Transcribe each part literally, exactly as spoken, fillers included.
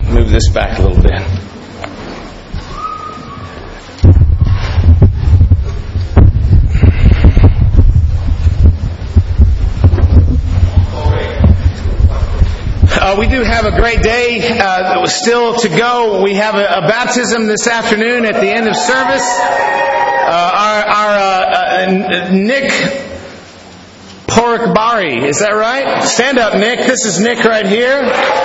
move this back a little bit. Uh, we do have a great day uh, still to go. We have a, a baptism this afternoon at the end of service. Uh, our our uh, uh, Nick Porikbari, is that right? Stand up, Nick. This is Nick right here.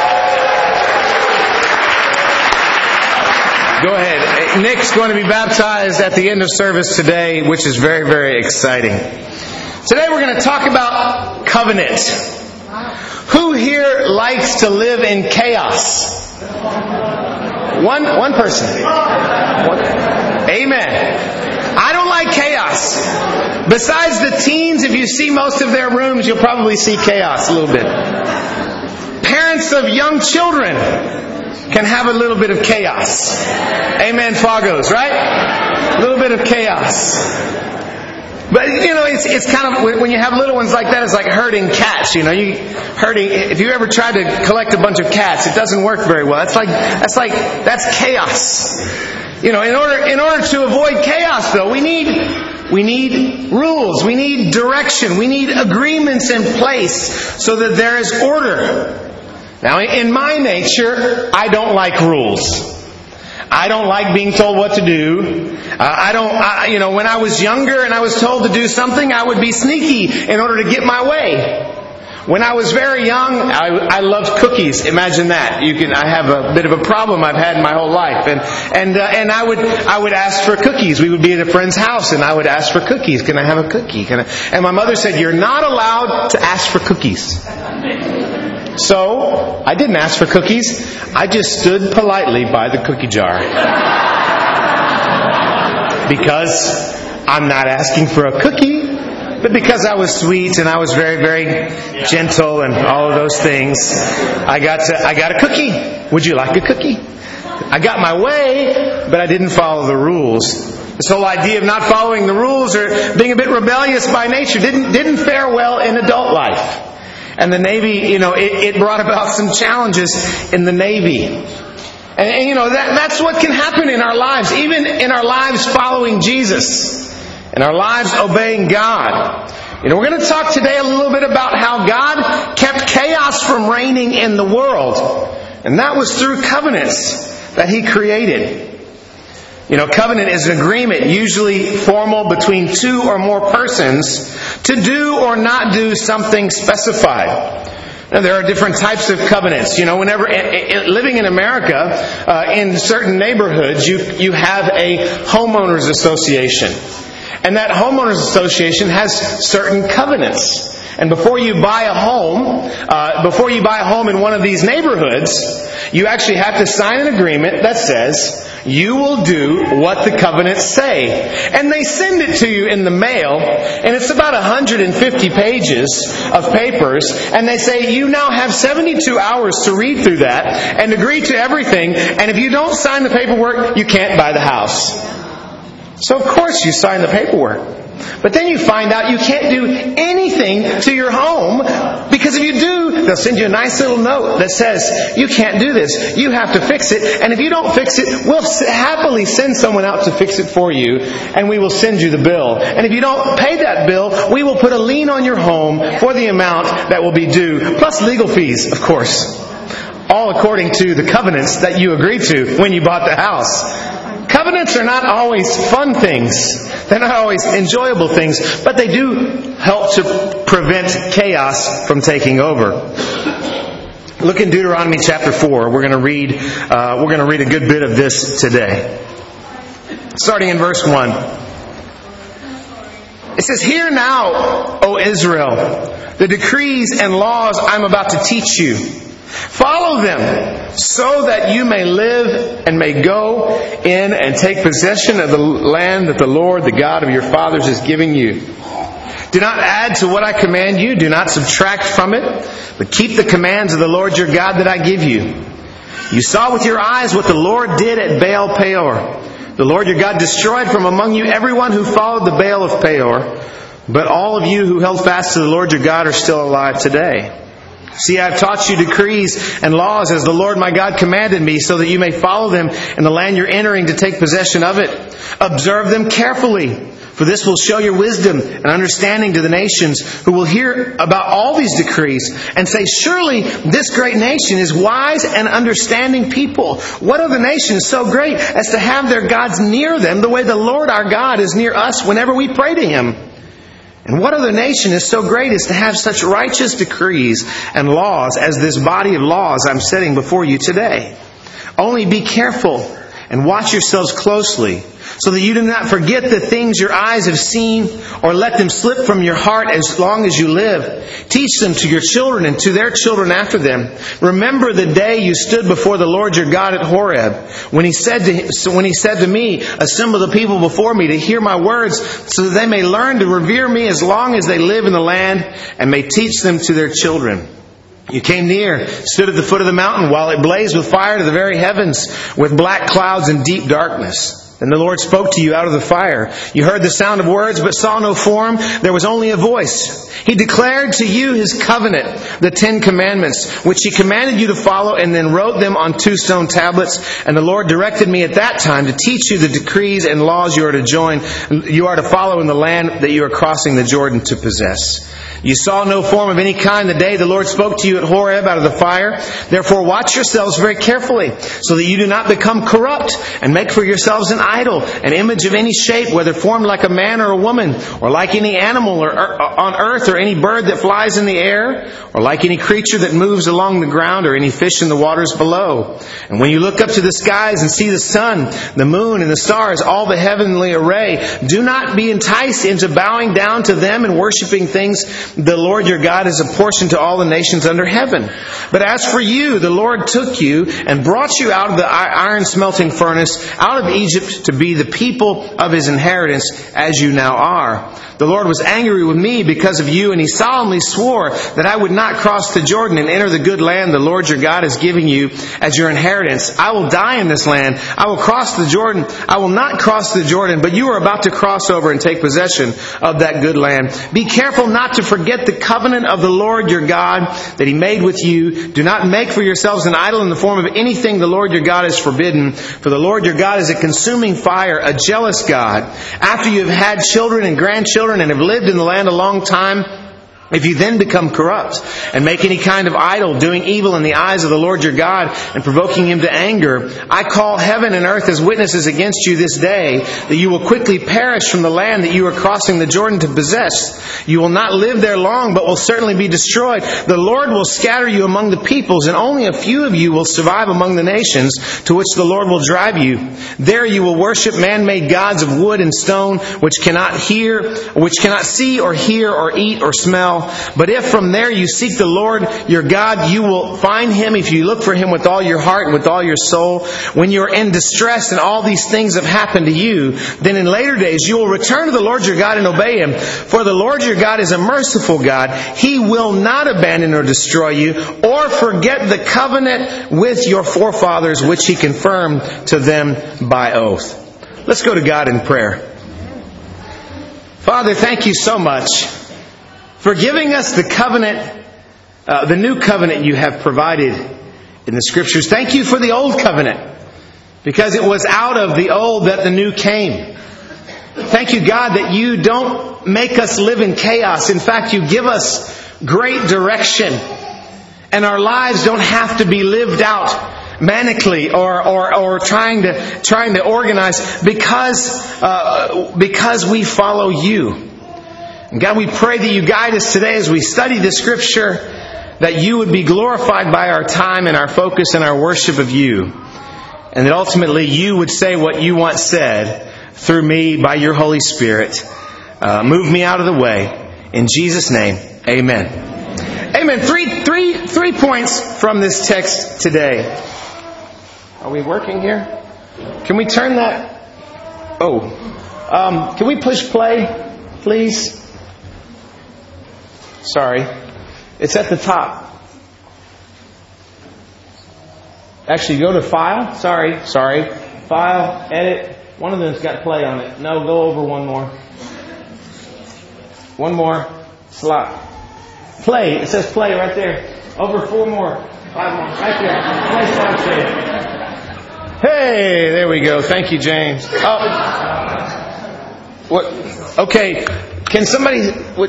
Go ahead. Nick's going to be baptized at the end of service today, which is very, very exciting. Today we're going to talk about covenant. Who here likes to live in chaos? One one person. One. Amen. I don't like chaos. Besides the teens, if you see most of their rooms, you'll probably see chaos a little bit. Parents of young children can have a little bit of chaos. Amen, Foggos, right? A little bit of chaos. But, you know, it's it's kind of, when you have little ones like that, it's like herding cats, you know. You herding, if you ever tried to collect a bunch of cats, it doesn't work very well. That's like, that's like, that's chaos. You know, in order, in order to avoid chaos, though, we need, we need rules, we need direction, we need agreements in place so that there is order. Now, in my nature, I don't like rules. I don't like being told what to do. Uh, I don't, I, you know, when I was younger and I was told to do something, I would be sneaky in order to get my way. When I was very young, I, I loved cookies. Imagine that. You can. I have a bit of a problem I've had my whole life, and and uh, and I would I would ask for cookies. We would be at a friend's house, and I would ask for cookies. Can I have a cookie? Can I? And my mother said, "You're not allowed to ask for cookies." So, I didn't ask for cookies. I just stood politely by the cookie jar. Because I'm not asking for a cookie, but because I was sweet and I was very, very gentle and all of those things, I got to, I got a cookie. Would you like a cookie? I got my way, but I didn't follow the rules. This whole idea of not following the rules or being a bit rebellious by nature didn't didn't fare well in adult life. And the Navy, you know, it, it brought about some challenges in the Navy. And, and you know, that, that's what can happen in our lives, even in our lives following Jesus, in our lives obeying God. You know, we're going to talk today a little bit about how God kept chaos from reigning in the world. And that was through covenants that He created. You know, covenant is an agreement, usually formal, between two or more persons to do or not do something specified. Now, there are different types of covenants. You know, whenever living in America, uh, in certain neighborhoods, you you have a homeowners association, and that homeowners association has certain covenants. And before you buy a home, uh, before you buy a home in one of these neighborhoods, you actually have to sign an agreement that says you will do what the covenants say. And they send it to you in the mail, and it's about one hundred fifty pages of papers, and they say you now have seventy-two hours to read through that and agree to everything, and if you don't sign the paperwork, you can't buy the house. So of course you sign the paperwork. But then you find out you can't do anything to your home, because if you do, they'll send you a nice little note that says, you can't do this, you have to fix it, and if you don't fix it, we'll happily send someone out to fix it for you, and we will send you the bill. And if you don't pay that bill, we will put a lien on your home for the amount that will be due, plus legal fees, of course. All according to the covenants that you agreed to when you bought the house. Covenants are not always fun things. They're not always enjoyable things, but they do help to prevent chaos from taking over. Look in Deuteronomy chapter four. We're going to read. Uh, we're going to read a good bit of this today, starting in verse one. It says, "Hear now, O Israel, the decrees and laws I'm about to teach you. Follow them, so that you may live and may go in and take possession of the land that the Lord, the God of your fathers, is giving you. Do not add to what I command you. Do not subtract from it. But keep the commands of the Lord your God that I give you. You saw with your eyes what the Lord did at Baal Peor. The Lord your God destroyed from among you everyone who followed the Baal of Peor. But all of you who held fast to the Lord your God are still alive today. See, I have taught you decrees and laws as the Lord my God commanded me, so that you may follow them in the land you're entering to take possession of it. Observe them carefully, for this will show your wisdom and understanding to the nations who will hear about all these decrees and say, surely this great nation is wise and understanding people. What other nation is so great as to have their gods near them the way the Lord our God is near us whenever we pray to Him? And what other nation is so great as to have such righteous decrees and laws as this body of laws I'm setting before you today? Only be careful and watch yourselves closely, so that you do not forget the things your eyes have seen, or let them slip from your heart as long as you live. Teach them to your children and to their children after them. Remember the day you stood before the Lord your God at Horeb, when He said to, when He said to me, assemble the people before me to hear my words, so that they may learn to revere me as long as they live in the land, and may teach them to their children. You came near, stood at the foot of the mountain, while it blazed with fire to the very heavens, with black clouds and deep darkness. Then the Lord spoke to you out of the fire. You heard the sound of words, but saw no form. There was only a voice. He declared to you His covenant, the Ten Commandments, which He commanded you to follow, and then wrote them on two stone tablets. And the Lord directed me at that time to teach you the decrees and laws you are to join, you are to follow in the land that you are crossing the Jordan to possess. You saw no form of any kind the day the Lord spoke to you at Horeb out of the fire. Therefore watch yourselves very carefully, so that you do not become corrupt and make for yourselves an idol, an image of any shape, whether formed like a man or a woman, or like any animal or on earth, or any bird that flies in the air, or like any creature that moves along the ground, or any fish in the waters below. And when you look up to the skies and see the sun, the moon, and the stars, all the heavenly array, do not be enticed into bowing down to them and worshiping things the Lord your God has apportioned to all the nations under heaven. But as for you, the Lord took you and brought you out of the iron smelting furnace, out of Egypt, to be the people of His inheritance, as you now are. The Lord was angry with me because of you, and He solemnly swore that I would not cross the Jordan and enter the good land the Lord your God is giving you as your inheritance. I will die in this land. I will cross the Jordan. I will not cross the Jordan, but you are about to cross over and take possession of that good land. Be careful not to forget the covenant of the Lord your God that He made with you. Do not make for yourselves an idol in the form of anything the Lord your God has forbidden. For the Lord your God is a consuming fire, a jealous God. After you have had children and grandchildren and have lived in the land a long time, if you then become corrupt and make any kind of idol, doing evil in the eyes of the Lord your God and provoking Him to anger, I call heaven and earth as witnesses against you this day, that you will quickly perish from the land that you are crossing the Jordan to possess. You will not live there long, but will certainly be destroyed. The Lord will scatter you among the peoples, and only a few of you will survive among the nations to which the Lord will drive you. There you will worship man-made gods of wood and stone, which cannot hear, which cannot see or hear or eat or smell. But if from there you seek the Lord your God, you will find Him if you look for Him with all your heart and with all your soul. When you are in distress and all these things have happened to you, then in later days you will return to the Lord your God and obey Him. For the Lord your God is a merciful God. He will not abandon or destroy you, or forget the covenant with your forefathers, which He confirmed to them by oath. Let's go to God in prayer. Father, thank You so much for giving us the covenant, uh, the new covenant You have provided in the Scriptures. Thank You for the old covenant, because it was out of the old that the new came. Thank You, God, that You don't make us live in chaos. In fact, You give us great direction, and our lives don't have to be lived out manically or or, or trying to trying to organize, because uh, because we follow You. And God, we pray that You guide us today as we study the Scripture, that You would be glorified by our time and our focus and our worship of You. And that ultimately You would say what You want said through me by Your Holy Spirit. Uh, move me out of the way. In Jesus' name, amen. Amen. Three, three, three points from this text today. Are we working here? Can we turn that? Oh. Um, can we push play, please? Sorry. It's at the top. Actually, go to File. Sorry. Sorry. File. Edit. One of them's got play on it. No, go over one more. One more. Slot. Play. It says play right there. Over four more. Five more. Right there. Nice job, James. Hey, there we go. Thank you, James. Oh. What? Okay. Can somebody what,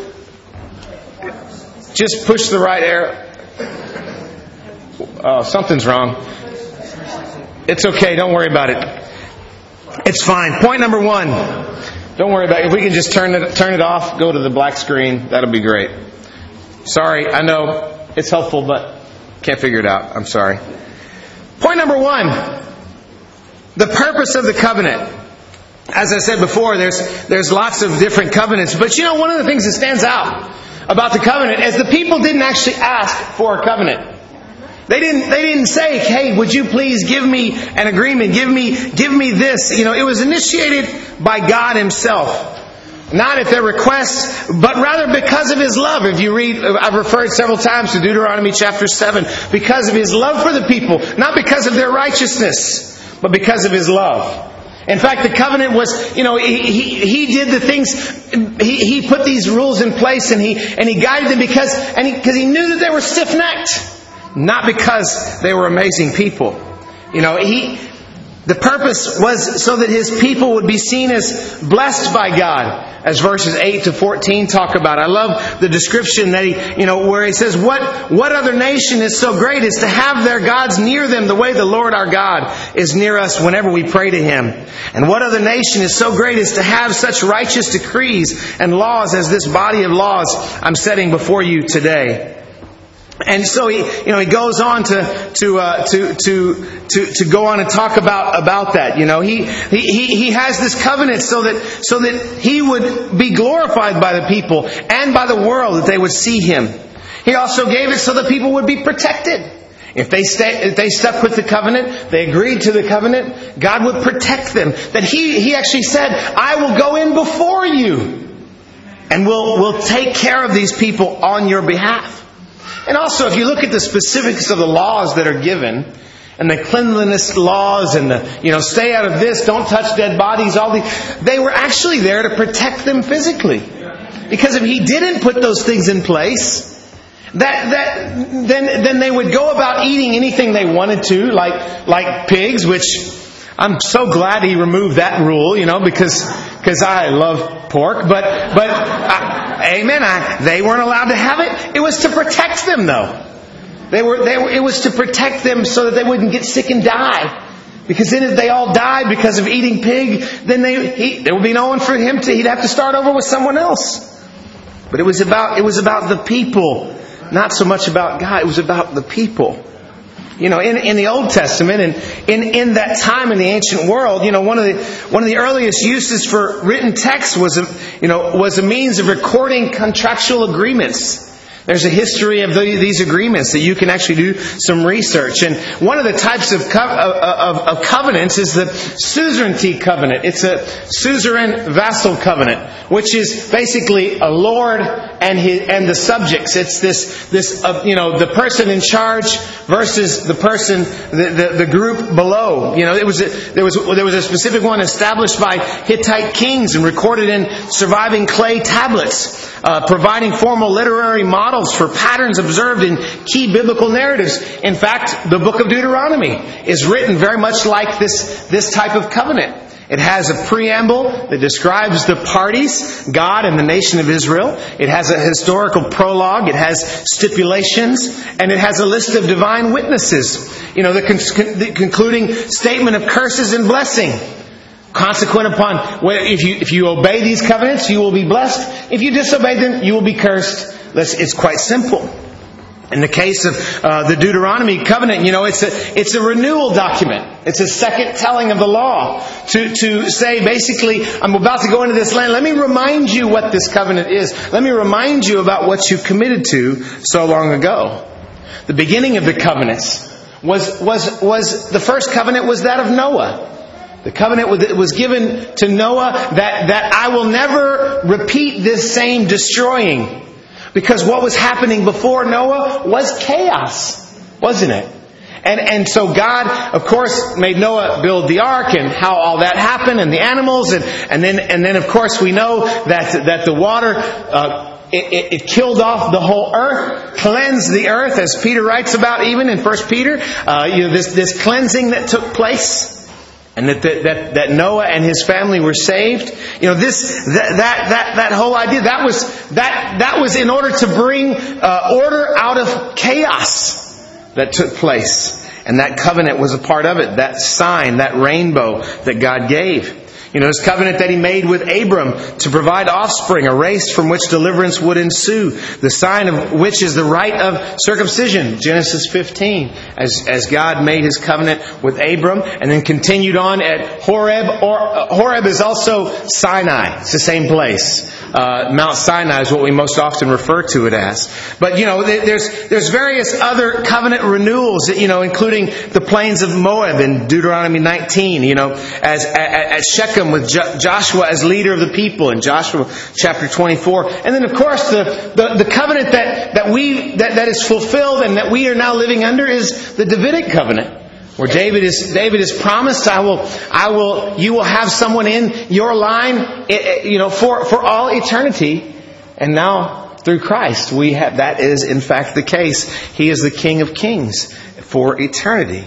just push the right arrow? Oh, something's wrong. It's okay. Don't worry about it. It's fine. Point number one. Don't worry about it. If we can just turn it turn it off, go to the black screen, that'll be great. Sorry, I know it's helpful, but can't figure it out. I'm sorry. Point number one. The purpose of the covenant. As I said before, there's there's lots of different covenants. But you know, one of the things that stands out about the covenant is the people didn't actually ask for a covenant. They didn't they didn't say, hey, would you please give me an agreement? Give me give me this. You know, it was initiated by God Himself. Not at their request, but rather because of His love. If you read, I've referred several times to Deuteronomy chapter seven. Because of His love for the people. Not because of their righteousness, but because of His love. In fact, the covenant was, you know, he, he, he did the things, he, he put these rules in place and he, and he guided them because, and he, because he knew that they were stiff-necked. Not because they were amazing people. You know, he, the purpose was so that His people would be seen as blessed by God. As verses eight to fourteen talk about. I love the description that he, you know, where he says, what, what other nation is so great as to have their gods near them the way the Lord our God is near us whenever we pray to Him? And what other nation is so great as to have such righteous decrees and laws as this body of laws I'm setting before you today? And so he, you know, he goes on to to uh, to to to to go on and talk about about that. You know, he he he has this covenant so that so that He would be glorified by the people and by the world, that they would see Him. He also gave it so that people would be protected. If they stay, if they stuck with the covenant, they agreed to the covenant, God would protect them. That He He actually said, "I will go in before you, and will will take care of these people on your behalf." And also, if you look at the specifics of the laws that are given, and the cleanliness laws, and the, you know, stay out of this, don't touch dead bodies, all these, they were actually there to protect them physically. Because if He didn't put those things in place, that that then then they would go about eating anything they wanted to, like like pigs, which I'm so glad He removed that rule, you know, because because I love pork, but but I, amen. I, they weren't allowed to have it. It was to protect them, though. They were they were. It was to protect them so that they wouldn't get sick and die. Because then, if they all died because of eating pig, then they he, there would be no one for him to. He'd have to start over with someone else. But it was about it was about the people, not so much about God. It was about the people. You know, in, in the Old Testament and in, in that time in the ancient world, you know, one of the one of the earliest uses for written text was a, you know was a means of recording contractual agreements. There's a history of the, these agreements that you can actually do some research. And one of the types of, co- of, of covenants is the suzerainty covenant. It's a suzerain vassal covenant, which is basically a lord and his, and the subjects. It's this this uh, you know the person in charge versus the person the, the, the group below. You know, it was a, there was there was a specific one established by Hittite kings and recorded in surviving clay tablets, uh, providing formal literary models for patterns observed in key biblical narratives. In fact, the book of Deuteronomy is written very much like this, this type of covenant. It has a preamble that describes the parties, God and the nation of Israel. It has a historical prologue. It has stipulations. And it has a list of divine witnesses. You know, the, con- the concluding statement of curses and blessing. Consequent upon, well, if you if you obey these covenants, you will be blessed. If you disobey them, you will be cursed. It's quite simple. In the case of uh, the Deuteronomy covenant, you know, it's a it's a renewal document. It's a second telling of the law to to say basically, I'm about to go into this land. Let me remind you what this covenant is. Let me remind you about what you committed to so long ago. The beginning of the covenants was was was the first covenant was that of Noah. The covenant was given to Noah that, that I will never repeat this same destroying. Because what was happening before Noah was chaos, wasn't it? And and so God, of course, made Noah build the ark and how all that happened and the animals. And, and then, and then of course, we know that, that the water uh, it, it, it killed off the whole earth, cleansed the earth, as Peter writes about even in First Peter. Uh, you know, this, this cleansing that took place. And that, that that Noah and his family were saved. You know, this that that that, that whole idea, that was that that was in order to bring uh, order out of chaos that took place. And that covenant was a part of it. That sign, that rainbow that God gave. You know, His covenant that He made with Abram to provide offspring, a race from which deliverance would ensue. The sign of which is the rite of circumcision, Genesis fifteen. As, as God made His covenant with Abram and then continued on at Horeb. Or, uh, Horeb is also Sinai. It's the same place. Uh, Mount Sinai is what we most often refer to it as. But, you know, there's there's various other covenant renewals, you know, including the plains of Moab in Deuteronomy nineteen, you know, as at, at Shechem with Jo- Joshua as leader of the people in Joshua chapter twenty-four. And then, of course, the, the, the covenant that, that we that, that is fulfilled and that we are now living under is the Davidic covenant. Where David is, David is promised, I will, I will, you will have someone in your line, you know, for, for all eternity. And now, through Christ, we have, that is in fact the case. He is the King of Kings for eternity.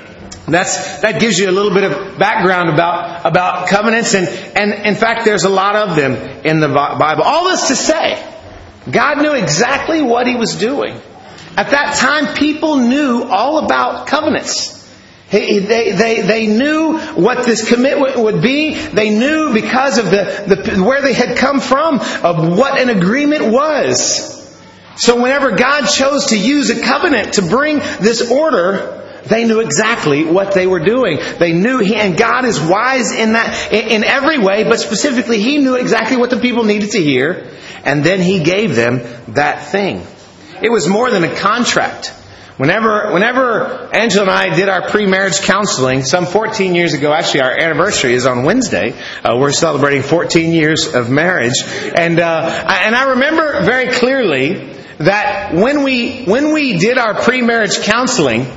That's, that gives you a little bit of background about, about covenants. And, and in fact, there's a lot of them in the Bible. All this to say, God knew exactly what He was doing. At that time, people knew all about covenants. They, they, they knew what this commitment would be. They knew because of the, the where they had come from, of what an agreement was. So whenever God chose to use a covenant to bring this order, they knew exactly what they were doing. They knew He, and God is wise in that, in every way, but specifically He knew exactly what the people needed to hear, and then He gave them that thing. It was more than a contract. Whenever, whenever Angela and I did our pre-marriage counseling some fourteen years ago, actually our anniversary is on Wednesday. Uh, we're celebrating fourteen years of marriage, and uh, I, and I remember very clearly that when we when we did our pre-marriage counseling,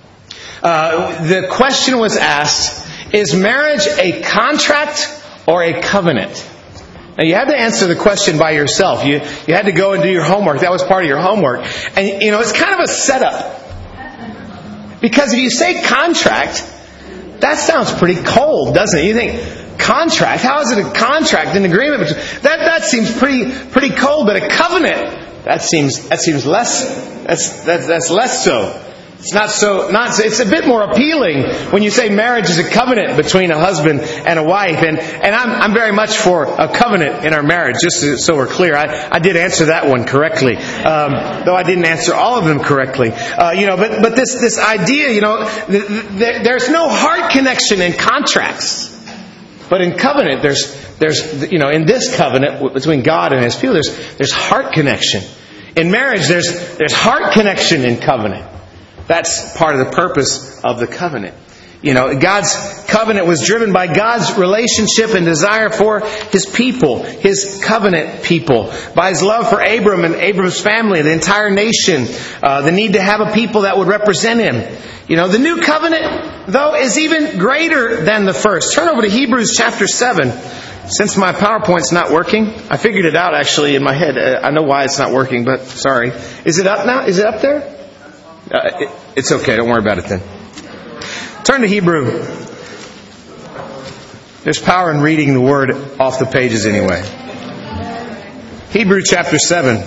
uh, the question was asked: is marriage a contract or a covenant? Now, you had to answer the question by yourself. You you had to go and do your homework. That was part of your homework. And, you know, it's kind of a setup. Because if you say contract, that sounds pretty cold, doesn't it? You think, contract? How is it a contract, an agreement? That that seems pretty pretty cold. But a covenant, that seems that seems less. That's that's that's less so. It's not so, not so, it's a bit more appealing when you say marriage is a covenant between a husband and a wife. And, and I'm, I'm very much for a covenant in our marriage, just so we're clear. I, I did answer that one correctly, um, though I didn't answer all of them correctly. Uh, you know, but, but this, this idea, you know, th- th- there's no heart connection in contracts. But in covenant, there's, there's, you know, in this covenant between God and His people, there's, there's heart connection. In marriage, there's, there's heart connection in covenant. That's part of the purpose of the covenant. You know, God's covenant was driven by God's relationship and desire for His people, His covenant people. By His love for Abram and Abram's family, the entire nation, uh, the need to have a people that would represent Him. You know, the new covenant, though, is even greater than the first. Turn over to Hebrews chapter seven. Since my PowerPoint's not working, I figured it out actually in my head. I know why it's not working, but sorry. Is it up now? Is it up there? Uh, it, it's okay. Don't worry about it then. Turn to Hebrew. There's power in reading the Word off the pages anyway. Hebrew chapter seven.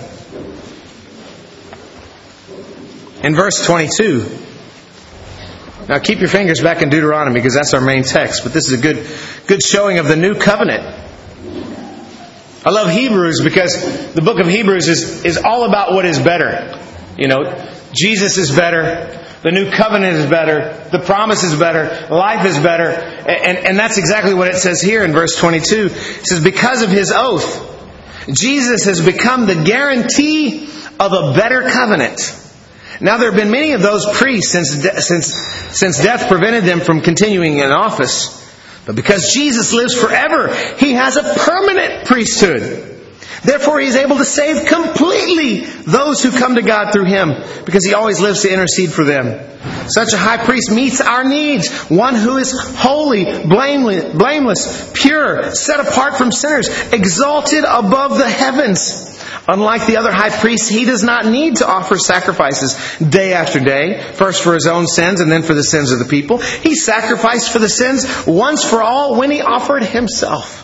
In verse twenty-two. Now keep your fingers back in Deuteronomy because that's our main text. But this is a good, good showing of the new covenant. I love Hebrews because the book of Hebrews is, is all about what is better. You know, Jesus is better. The new covenant is better. The promise is better. Life is better. And, and that's exactly what it says here in verse twenty-two. It says, because of His oath, Jesus has become the guarantee of a better covenant. Now there have been many of those priests since, de- since, since death prevented them from continuing in office. But because Jesus lives forever, He has a permanent priesthood. Therefore, He is able to save completely those who come to God through Him, because He always lives to intercede for them. Such a high priest meets our needs. One who is holy, blameless, blameless, pure, set apart from sinners, exalted above the heavens. Unlike the other high priests, he does not need to offer sacrifices day after day, first for his own sins and then for the sins of the people. He sacrificed for the sins once for all when he offered himself.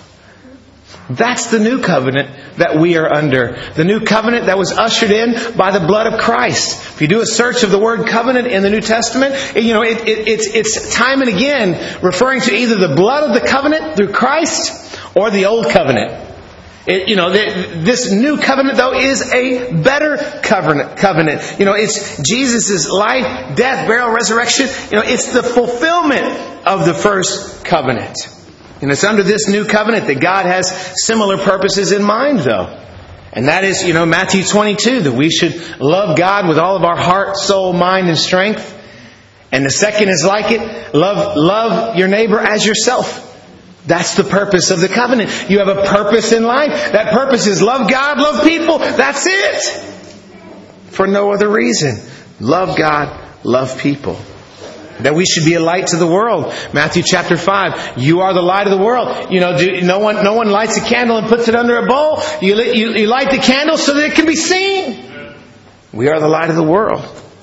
That's the new covenant that we are under. The new covenant that was ushered in by the blood of Christ. If you do a search of the word covenant in the New Testament, you know, it, it, it's, it's time and again referring to either the blood of the covenant through Christ or the old covenant. It, you know, the, this new covenant, though, is a better covenant. Covenant, you know, it's Jesus' life, death, burial, resurrection. You know, it's the fulfillment of the first covenant. And it's under this new covenant that God has similar purposes in mind, though. And that is, you know, Matthew twenty-two, that we should love God with all of our heart, soul, mind, and strength. And the second is like it, love, love your neighbor as yourself. That's the purpose of the covenant. You have a purpose in life. That purpose is love God, love people. That's it. For no other reason. Love God, love people. That we should be a light to the world. Matthew chapter five. You are the light of the world. You know, do, no one, no one lights a candle and puts it under a bowl. You, you, you light the candle so that it can be seen. We are the light of the world.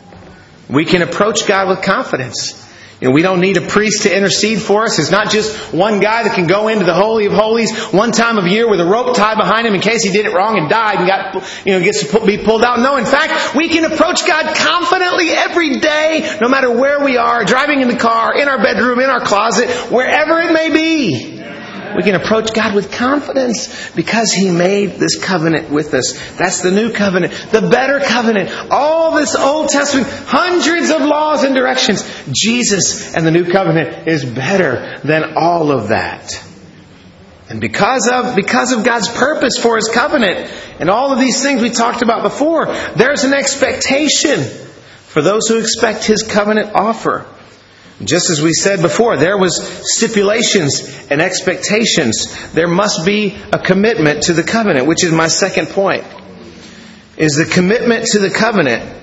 We can approach God with confidence. You know, we don't need a priest to intercede for us. It's not just one guy that can go into the Holy of Holies one time of year with a rope tied behind him in case he did it wrong and died and got, you know, gets to be pulled out. No, in fact, we can approach God confidently every day, no matter where we are, driving in the car, in our bedroom, in our closet, wherever it may be. We can approach God with confidence because He made this covenant with us. That's the new covenant. The better covenant. All this Old Testament, hundreds of laws and directions. Jesus and the new covenant is better than all of that. And because of, because of God's purpose for His covenant and all of these things we talked about before, there's an expectation for those who expect His covenant offer. Just as we said before, there was stipulations and expectations. There must be a commitment to the covenant, which is my second point. Is the commitment to the covenant.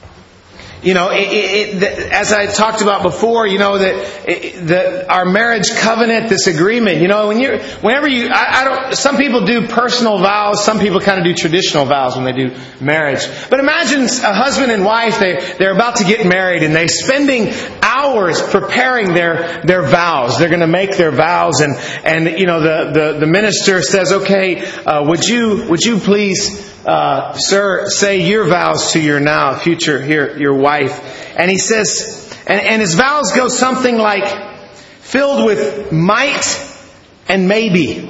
You know, it, it, it, as I talked about before, you know, that the, our marriage covenant, this agreement, you know, when you're, whenever you, I, I don't, some people do personal vows, some people kind of do traditional vows when they do marriage. But imagine a husband and wife, they, they're about to get married and they're spending hours preparing their, their vows. They're going to make their vows and, and, you know, the, the, the minister says, okay, uh, would you, would you please, Uh, sir, say your vows to your now future here, your wife. And he says, and, and his vows go something like, filled with might and maybe.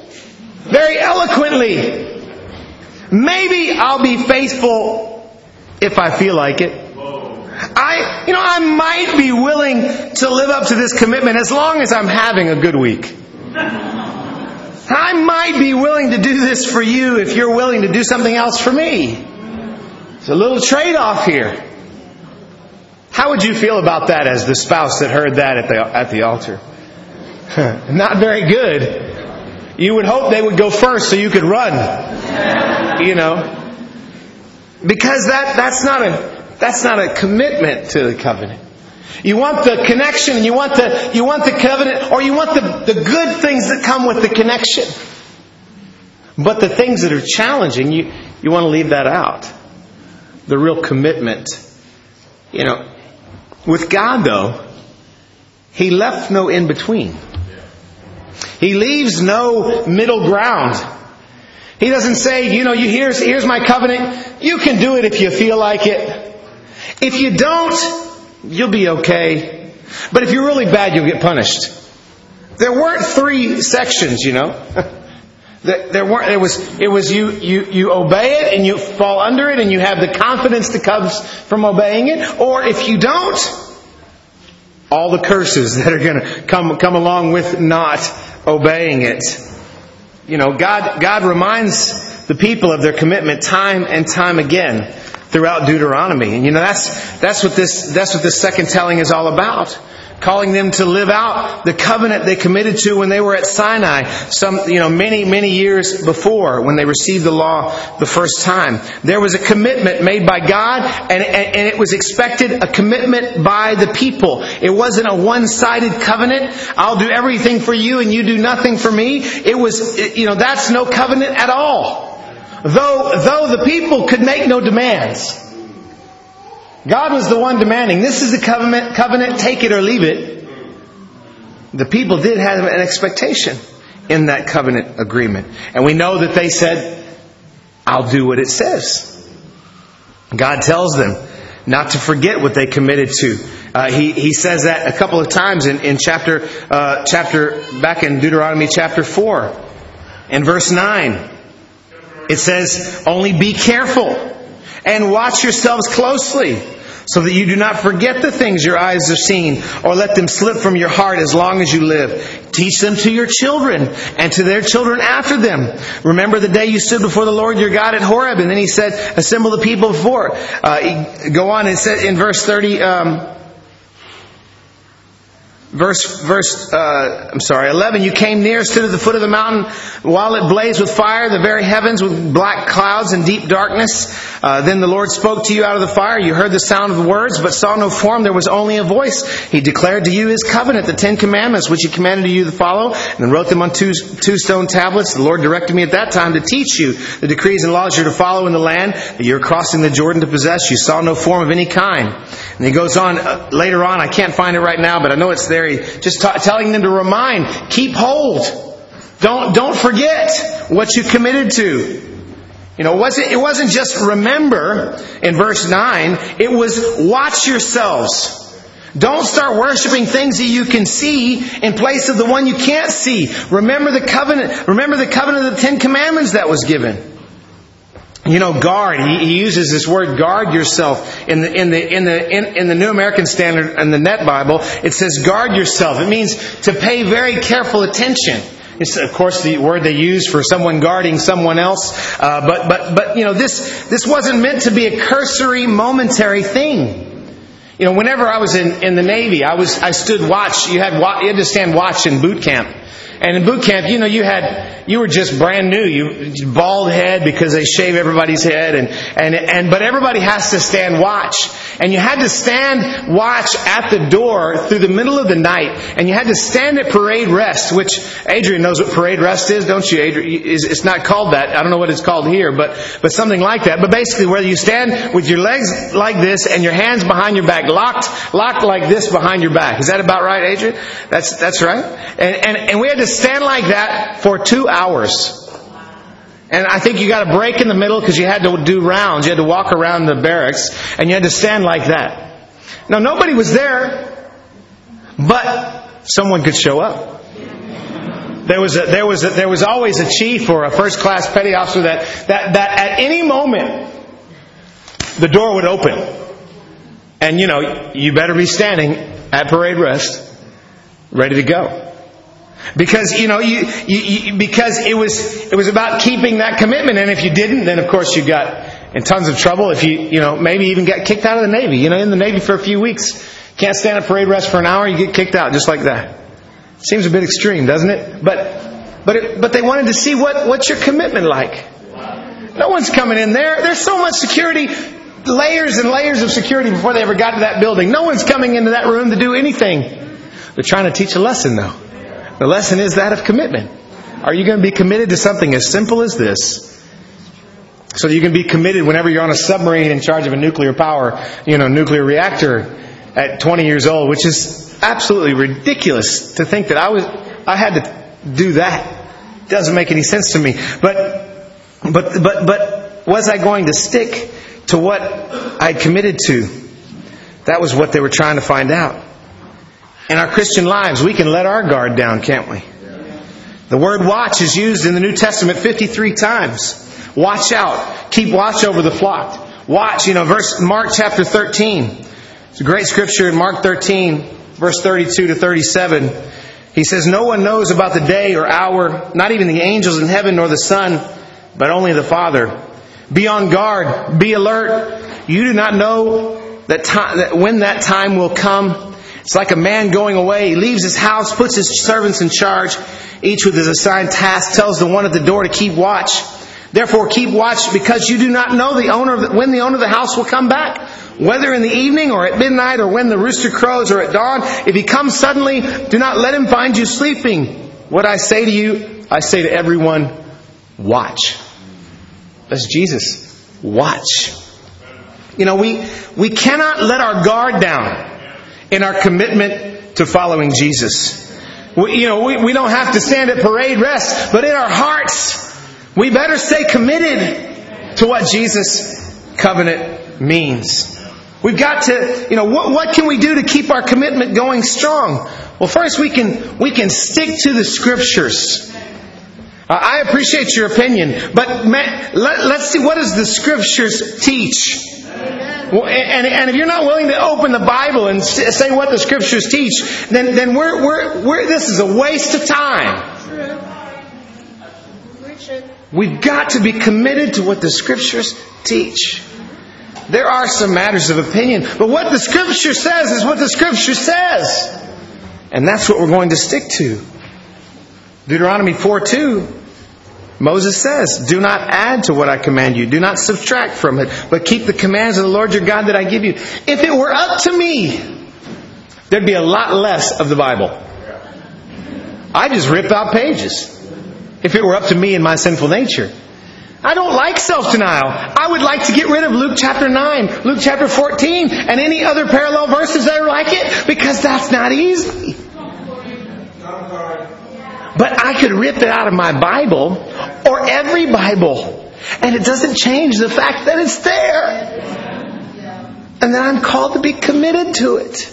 Very eloquently. Maybe I'll be faithful if I feel like it. I, you know, I might be willing to live up to this commitment as long as I'm having a good week. I might be willing to do this for you if you're willing to do something else for me. It's a little trade-off here. How would you feel about that as the spouse that heard that at the at the altar? Not very good. You would hope they would go first so you could run. You know, because that that's not a that's not a commitment to the covenant. You want the connection, and you want the you want the covenant, or you want the, the good things that come with the connection. But the things that are challenging, you, you want to leave that out. The real commitment. You know, with God though, He left no in-between. He leaves no middle ground. He doesn't say, you know, you here's here's my covenant. You can do it if you feel like it. If you don't, you'll be okay. But if you're really bad, you'll get punished. There weren't three sections, you know. There weren't. It was. It was you. You. You obey it, and you fall under it, and you have the confidence that comes from obeying it. Or if you don't, all the curses that are going to come come along with not obeying it. You know, God. God reminds the people of their commitment time and time again throughout Deuteronomy. And you know, that's that's what this that's what this second telling is all about. Calling them to live out the covenant they committed to when they were at Sinai, some you know many many years before, when they received the law the first time. There was a commitment made by God, and, and, and it was expected a commitment by the people. It wasn't a one-sided covenant. I'll do everything for you and you do nothing for me. It was, you know, that's no covenant at all. though, though the people could make no demands. God was the one demanding, this is the covenant, covenant, take it or leave it. The people did have an expectation in that covenant agreement. And we know that they said, I'll do what it says. God tells them not to forget what they committed to. Uh, he, he says that a couple of times in, in chapter, uh, chapter, back in Deuteronomy chapter four. In verse nine, it says, only be careful and watch yourselves closely, so that you do not forget the things your eyes have seen, or let them slip from your heart as long as you live. Teach them to your children and to their children after them. Remember the day you stood before the Lord your God at Horeb. And then He said, assemble the people before. Uh, go on and said in verse thirty... Um, Verse, verse, uh, I'm sorry, eleven. You came near, stood at the foot of the mountain, while it blazed with fire, the very heavens with black clouds and deep darkness. Uh, then the Lord spoke to you out of the fire. You heard the sound of the words, but saw no form. There was only a voice. He declared to you His covenant, the Ten Commandments, which He commanded you to follow, and then wrote them on two, two stone tablets. The Lord directed me at that time to teach you the decrees and laws you're to follow in the land that you're crossing the Jordan to possess. You saw no form of any kind. And He goes on uh, later on. I can't find it right now, but I know it's there. He just ta- telling them to remind, keep hold. Don't don't forget what you committed to. You know, it wasn't, it wasn't just remember in verse nine. It was watch yourselves. Don't start worshiping things that you can see in place of the one you can't see. Remember the covenant. Remember the covenant of the Ten Commandments that was given. You know, guard. He, he uses this word, guard yourself. In the in the in the in, in the New American Standard and the Net Bible, it says guard yourself. It means to pay very careful attention. It's of course the word they use for someone guarding someone else. Uh, but but but you know, this this wasn't meant to be a cursory, momentary thing. You know, whenever I was in, in the Navy, I was I stood watch. You had you had to stand watch in boot camp. And in boot camp, you know, you had, you were just brand new. You, bald head because they shave everybody's head. And, and, and, but everybody has to stand watch. And you had to stand watch at the door through the middle of the night. And you had to stand at parade rest, which Adrian knows what parade rest is, don't you, Adrian? It's not called that. I don't know what it's called here, but, but something like that. But basically where you stand with your legs like this and your hands behind your back, locked, locked like this behind your back. Is that about right, Adrian? That's, that's right. And, and, and we had to stand like that for two hours. And I think you got a break in the middle because you had to do rounds. You had to walk around the barracks and you had to stand like that. Now nobody was there, but someone could show up. There was a, there was a, there was always a chief or a first class petty officer that, that, that at any moment the door would open. And you know, you better be standing at parade rest, ready to go. Because you know you, you, you because it was it was about keeping that commitment, and if you didn't, then of course you got in tons of trouble. If you you know maybe even got kicked out of the Navy. You know, in the Navy for a few weeks, can't stand at parade rest for an hour, you get kicked out just like that. Seems a bit extreme, doesn't it? But but it, but they wanted to see what what's your commitment like. No one's coming in there. There's so much security, layers and layers of security before they ever got to that building. No one's coming into that room to do anything. They're trying to teach a lesson though. The lesson is that of commitment. Are you going to be committed to something as simple as this? So that you can be committed whenever you're on a submarine in charge of a nuclear power, you know, nuclear reactor at twenty years old, which is absolutely ridiculous to think that I was, I had to do that. Doesn't make any sense to me. But, but, but, but was I going to stick to what I committed to? That was what they were trying to find out. In our Christian lives, we can let our guard down, can't we? The word watch is used in the New Testament fifty-three times. Watch out. Keep watch over the flock. Watch, you know, verse Mark chapter thirteen. It's a great scripture in Mark thirteen, verse thirty-two to thirty-seven. He says, no one knows about the day or hour, not even the angels in heaven nor the Son, but only the Father. Be on guard. Be alert. You do not know that, time, that when that time will come. It's like a man going away. He leaves his house, puts his servants in charge, each with his assigned task, tells the one at the door to keep watch. Therefore keep watch, because you do not know the owner of the, when the owner of the house will come back, whether in the evening or at midnight or when the rooster crows or at dawn. If he comes suddenly, do not let him find you sleeping. What I say to you, I say to everyone, watch. That's Jesus. Watch. You know, we, we cannot let our guard down in our commitment to following Jesus. We, you know, we, we don't have to stand at parade rest, but in our hearts, we better stay committed to what Jesus' covenant means. We've got to, you know, what, what can we do to keep our commitment going strong? Well, first we can, we can stick to the Scriptures. Uh, I appreciate your opinion, but man, let, let's see, what does the Scriptures teach? Well, and, and if you're not willing to open the Bible and say what the Scriptures teach, then, then we're, we're, we're, this is a waste of time. We've got to be committed to what the Scriptures teach. There are some matters of opinion, but what the Scripture says is what the Scripture says. And that's what we're going to stick to. Deuteronomy four two, Moses says, do not add to what I command you. Do not subtract from it, but keep the commands of the Lord your God that I give you. If it were up to me, there'd be a lot less of the Bible. I'd just rip out pages. If it were up to me and my sinful nature. I don't like self-denial. I would like to get rid of Luke chapter nine, Luke chapter fourteen, and any other parallel verses that are like it, because that's not easy. But I could rip it out of my Bible, or every Bible, and it doesn't change the fact that it's there. And that I'm called to be committed to it.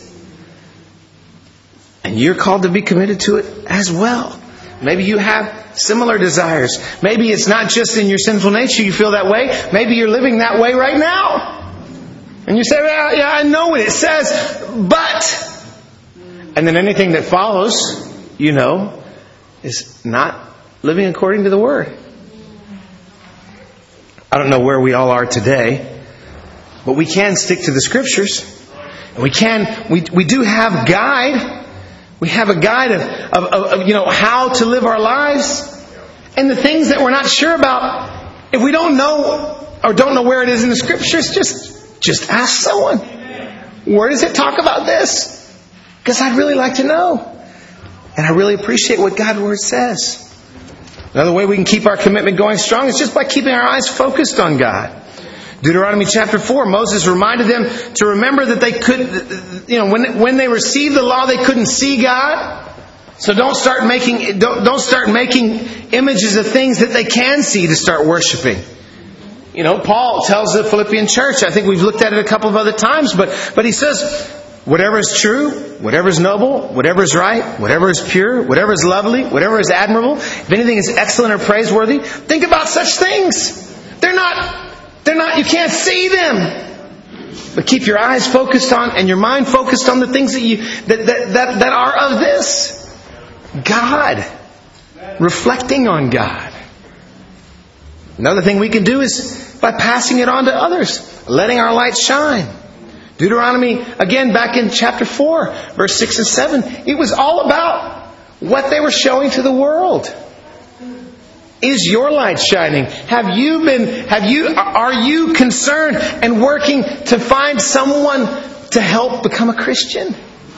And you're called to be committed to it as well. Maybe you have similar desires. Maybe it's not just in your sinful nature you feel that way. Maybe you're living that way right now. And you say, well, yeah, I know what it says, but... And then anything that follows, you know, is not living according to the Word. I don't know where we all are today, but we can stick to the Scriptures. And we can, we, we do have guide. We have a guide of, of, of, of, you know, how to live our lives. And the things that we're not sure about, if we don't know or don't know where it is in the Scriptures, just, just ask someone. Where does it talk about this? Because I'd really like to know. And I really appreciate what God's Word says. Another way we can keep our commitment going strong is just by keeping our eyes focused on God. Deuteronomy chapter four, Moses reminded them to remember that they could, you know, when when they received the law, they couldn't see God. So don't start making don't don't start making images of things that they can see to start worshiping. You know, Paul tells the Philippian church, I think we've looked at it a couple of other times, but but he says, whatever is true, whatever is noble, whatever is right, whatever is pure, whatever is lovely, whatever is admirable, if anything is excellent or praiseworthy, think about such things. They're not They're not, you can't see them. But keep your eyes focused on, and your mind focused on the things that you, that, that, that, that are of this. God. Reflecting on God. Another thing we can do is by passing it on to others. Letting our light shine. Deuteronomy, again, back in chapter four, verse six and seven. It was all about what they were showing to the world. Is your light shining? Have you been, have you, are you concerned and working to find someone to help become a Christian?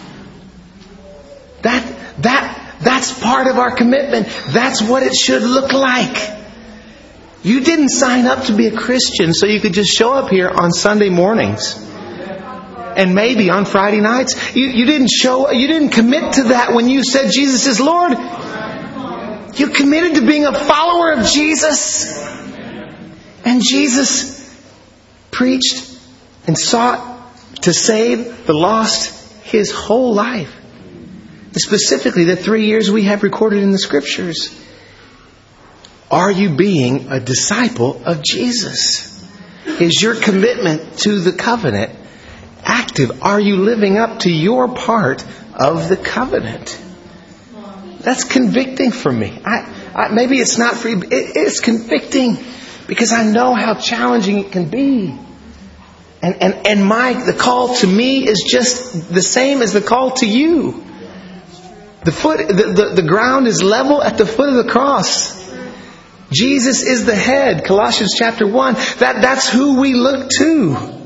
That, that, that's part of our commitment. That's what it should look like. You didn't sign up to be a Christian so you could just show up here on Sunday mornings. And maybe on Friday nights. You, you didn't show, you didn't commit to that when you said Jesus is Lord. You committed to being a follower of Jesus. And Jesus preached and sought to save the lost His whole life. Specifically, the three years we have recorded in the Scriptures. Are you being a disciple of Jesus? Is your commitment to the covenant active? Are you living up to your part of the covenant? That's convicting for me. I, I, maybe it's not for you. It, it's convicting because I know how challenging it can be. And and and my the call to me is just the same as the call to you. The foot, the, the, the ground is level at the foot of the cross. Jesus is the head. Colossians chapter one. That that's who we look to.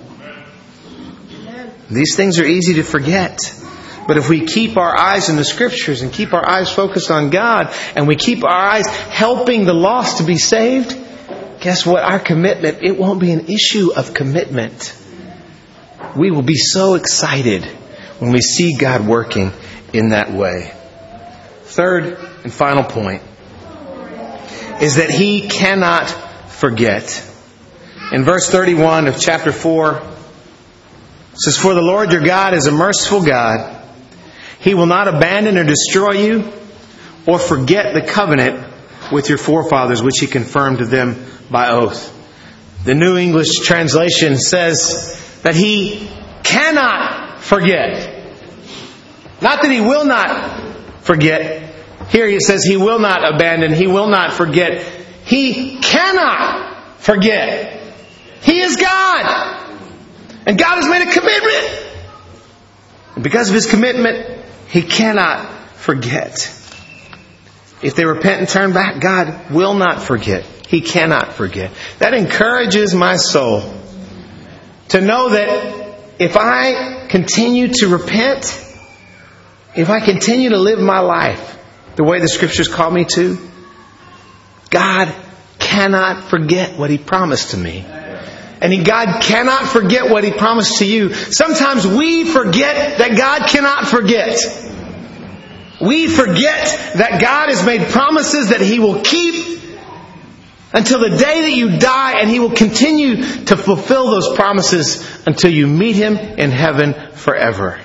These things are easy to forget. But if we keep our eyes in the Scriptures and keep our eyes focused on God, and we keep our eyes helping the lost to be saved, guess what? Our commitment, it won't be an issue of commitment. We will be so excited when we see God working in that way. Third and final point is that He cannot forget. In verse thirty-one of chapter four, it says, "For the Lord your God is a merciful God. He will not abandon or destroy you or forget the covenant with your forefathers, which He confirmed to them by oath." The New English translation says that He cannot forget. Not that He will not forget. Here it says He will not abandon. He will not forget. He cannot forget. He is God. And God has made a commitment. And because of His commitment, He cannot forget. If they repent and turn back, God will not forget. He cannot forget. That encourages my soul to know that if I continue to repent, if I continue to live my life the way the Scriptures call me to, God cannot forget what He promised to me. And God cannot forget what He promised to you. Sometimes we forget that God cannot forget. We forget that God has made promises that He will keep until the day that you die, and He will continue to fulfill those promises until you meet Him in heaven forever.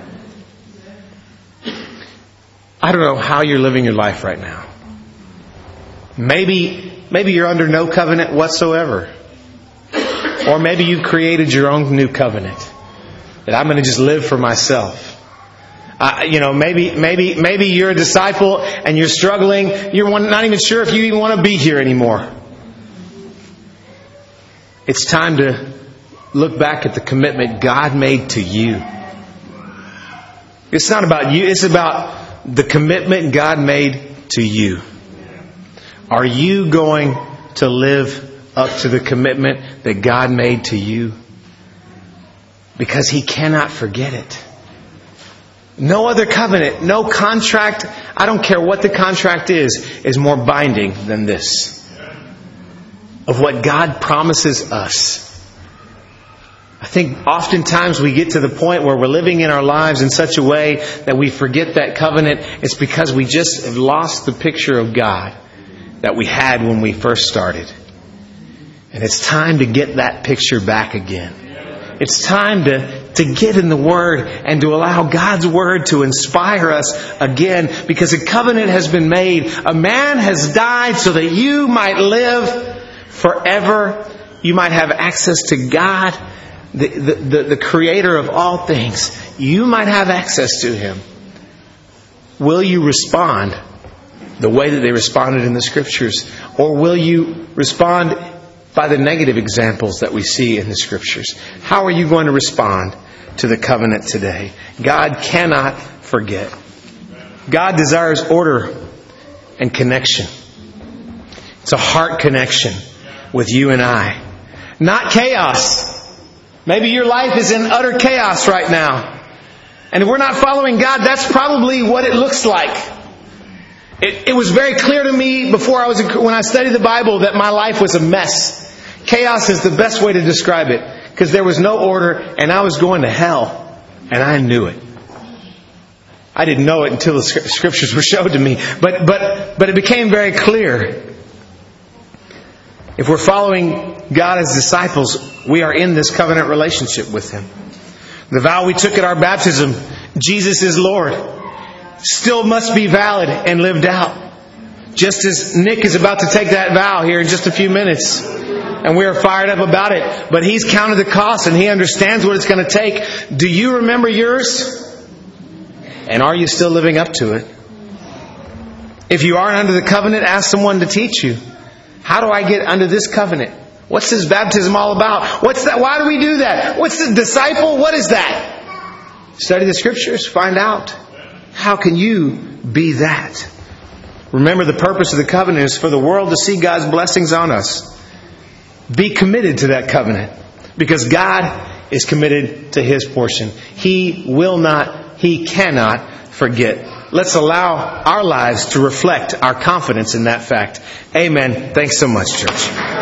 I don't know how you're living your life right now. Maybe, maybe you're under no covenant whatsoever. Or maybe you created your own new covenant. That I'm going to just live for myself. Uh, you know, maybe, maybe, maybe you're a disciple and you're struggling. You're not even sure if you even want to be here anymore. It's time to look back at the commitment God made to you. It's not about you. It's about the commitment God made to you. Are you going to live up to the commitment that God made to you? Because He cannot forget it. No other covenant, no contract, I don't care what the contract is, is more binding than this. Of what God promises us. I think oftentimes we get to the point where we're living in our lives in such a way that we forget that covenant. It's because we just have lost the picture of God that we had when we first started. And it's time to get that picture back again. It's time to, to get in the Word and to allow God's Word to inspire us again, because a covenant has been made. A man has died so that you might live forever. You might have access to God, the, the, the, the Creator of all things. You might have access to Him. Will you respond the way that they responded in the Scriptures? Or will you respond by the negative examples that we see in the Scriptures? How are you going to respond to the covenant today? God cannot forget. God desires order and connection. It's a heart connection with you and I. Not chaos. Maybe your life is in utter chaos right now. And if we're not following God, that's probably what it looks like. It, it was very clear to me before I was, when I studied the Bible, that my life was a mess. Chaos is the best way to describe it. Because there was no order and I was going to hell. And I knew it. I didn't know it until the Scriptures were showed to me. But, but, but it became very clear. If we're following God as disciples, we are in this covenant relationship with Him. The vow we took at our baptism, Jesus is Lord, still must be valid and lived out. Just as Nick is about to take that vow here in just a few minutes. And we are fired up about it. But he's counted the cost and he understands what it's going to take. Do you remember yours? And are you still living up to it? If you aren't under the covenant, ask someone to teach you. How do I get under this covenant? What's this baptism all about? What's that? Why do we do that? What's the disciple? What is that? Study the Scriptures. Find out. How can you be that? Remember, the purpose of the covenant is for the world to see God's blessings on us. Be committed to that covenant. Because God is committed to His portion. He will not, He cannot forget. Let's allow our lives to reflect our confidence in that fact. Amen. Thanks so much, church.